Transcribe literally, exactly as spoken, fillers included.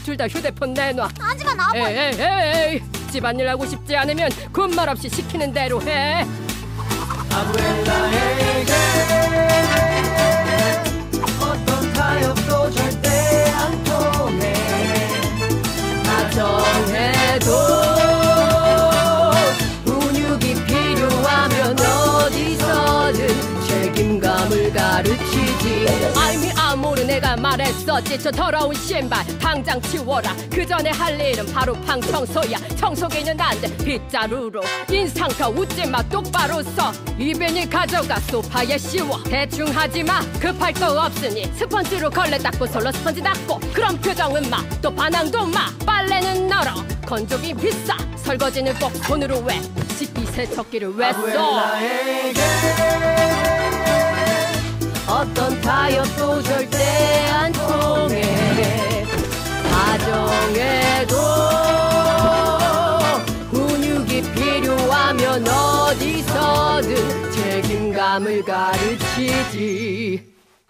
둘 다 휴대폰 내놔. 하지만 아버지. 에이 에이 집안일 하고 싶지 않으면 군말 없이 시키는 대로 해. 아부엘라에게 어떤 타협도 절대 안 통해. 다정해도 훈육이 필요하면 어디서든 책임감을 가르치지. 아이미 아무리 내가 말했었지. 저 더러운 신발 당장 치워라. 그 전에 할 일은 바로 방 청소야. 청소기는 안돼 빗자루로. 인상펴 웃지마 똑바로 서. 이벤이 가져가 소파에 씌워. 대충 하지마 급할 거 없으니. 스펀지로 걸레 닦고 솔로 스펀지 닦고. 그럼 표정은 마 또 반항도 마. 빨래는 널어 건조기 비싸. 설거지는 꼭 손으로 해. 식기 세척기를 왜 써? 아부엘라에게 어떤 타협도 절대 안 통해. 다정해도 훈육이 필요하면 어디서든 책임감을 가르치지.